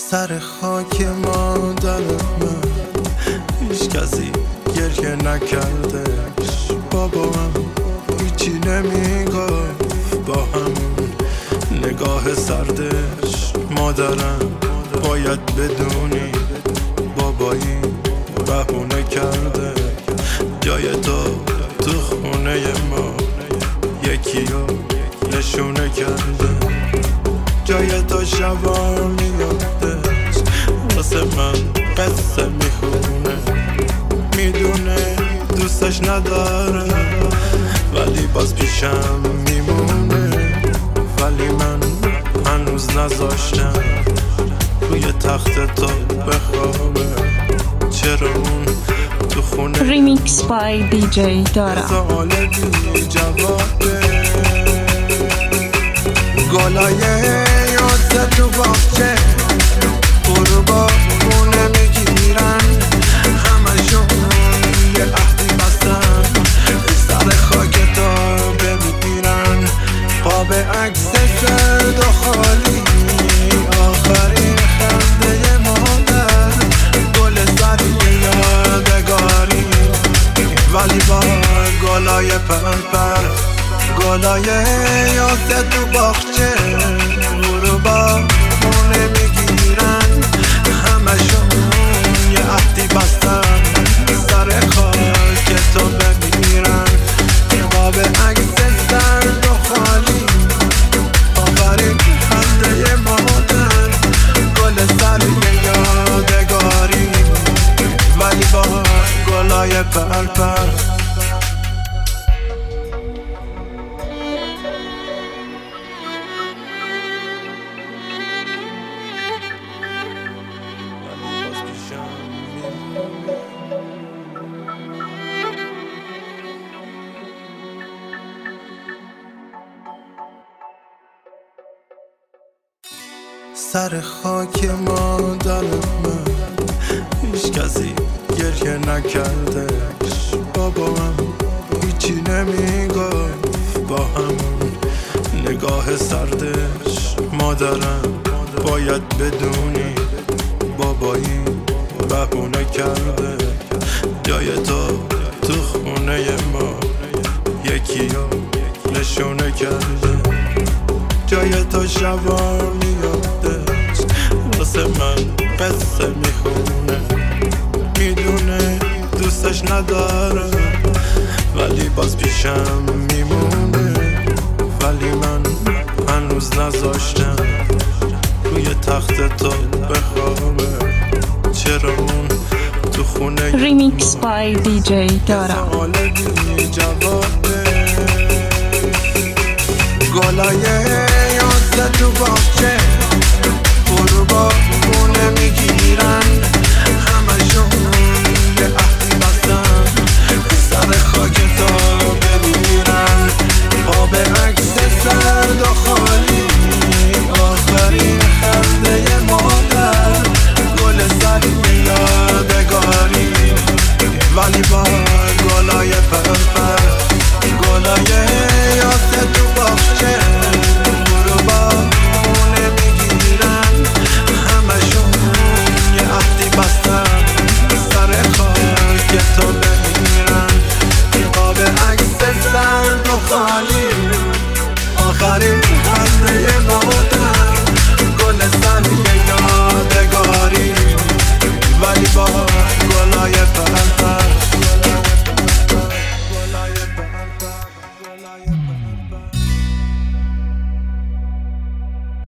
سر خاک مادر من هیچ کسی گریه نکردش. بابام هیچی نمیگفت با همون نگاه سردش. مادرم باید بدونی بابایی بهونه کرده جای تو خونه ما یکی رو نشونه کرده. جای تو شبا میادش واسه من قصه میخونه. میدونه دوستش نداره ولی باز پیشم میمونه. ولی من هنوز نذاشتم روی تخت تو بخوابه. چرا اون تو خونه ریمیکس بای دیجی دارا. سوال بی جوابه. گلای یاد تو باغچه برو با خونه میگیرن. همشون یه عهدی بستن سر خاک تا بمیرن. قاب عکس زرد و خالی آخرین خنده مادر. گل سری یادگاری ولی با گلای پرپر. گلای یاد تو باغچه برو با خونه میگیرن. همشون یه عهدی بستن سر خاک تو بمیرن. قاب عکس زرد و خالی آخرین خنده مادر. گل سری یادگاری ولی با گلای پرپر. سر خاک مادر من هیچ کسی گریه نکردش. بابام هیچی نمیگفت با همون نگاه سردش. مادرم باید بدونی بابایی بهونه کرده جای تو خونه ما یکی رو نشونه کرده. جای تو شبا میادش واسه من قصه میخونه. میدونه دوستش نداره ولی باز پیشم میمونه. ولی من هنوز نذاشتم روی تخت تو بخوابه. چرا اون تو خونه ریمیکس بای دیجی دارا. سوال بی جوابه. گلای یاد تو باغچه برو با خونه میگیرن. همشون یه عهدی بستن سر خاک تا بمیرن. قاب عکس زرد و خالی آخرین خنده مادر. گل سری یادگاری ولی با گلای پرپر. گلای یاد تو باغچه برو با خونه میگیرن. همشون یه عهدی بستن سر خاک تو بمیرن. قاب عکس زرد و خالی آخرین خنده مادر. گل سری یادگاری ولی با گلای پرپر.